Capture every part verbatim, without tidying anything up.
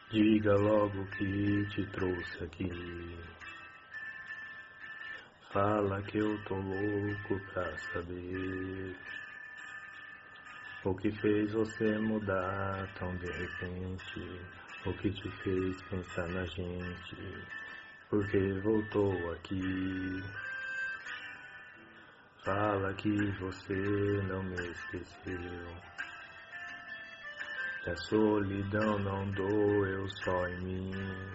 Diga logo o que te trouxe aqui. Fala que eu tô louco pra saber o que fez você mudar tão de repente, o que te fez pensar na gente, porque voltou aqui. Fala que você não me esqueceu, que a solidão não doeu só em mim.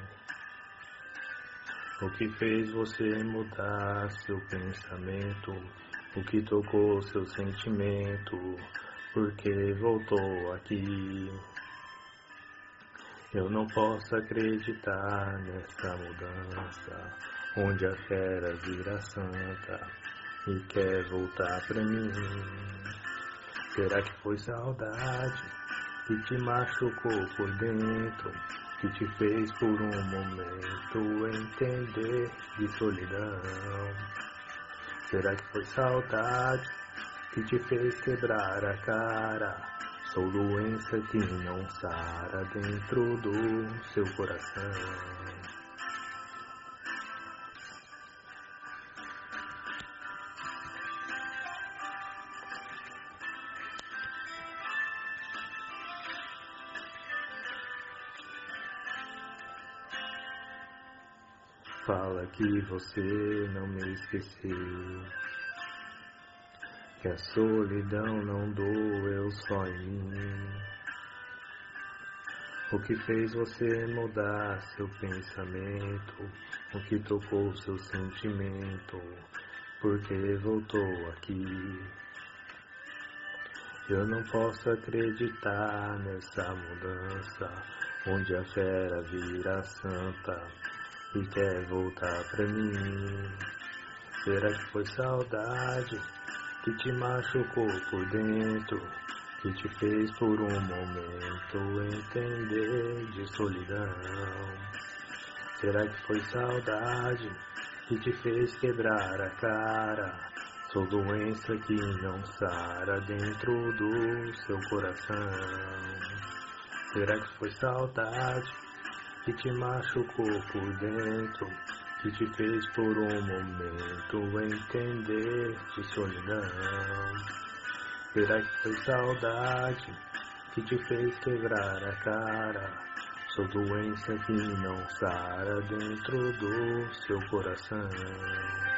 O que fez você mudar seu pensamento, o que tocou seu sentimento, porque voltou aqui. Eu não posso acreditar nessa mudança, onde a fera vira santa e quer voltar pra mim. Será que foi saudade que te machucou por dentro, que te fez por um momento entender de solidão? Será que foi saudade que te fez quebrar a cara? Sou doença que não sara dentro do seu coração. Fala que você não me esqueceu, que a solidão não doeu só em mim. O que fez você mudar seu pensamento, o que tocou seu sentimento, porque voltou aqui. Eu não posso acreditar nessa mudança, onde a fera vira santa e quer voltar pra mim. Será que foi saudade que te machucou por dentro, que te fez por um momento entender de solidão? Será que foi saudade que te fez quebrar a cara? Sou doença que não sara dentro do seu coração. Será que foi saudade que te machucou por dentro, que te fez por um momento entender de solidão? Será que foi saudade que te fez quebrar a cara? Sou doença que não sara dentro do seu coração.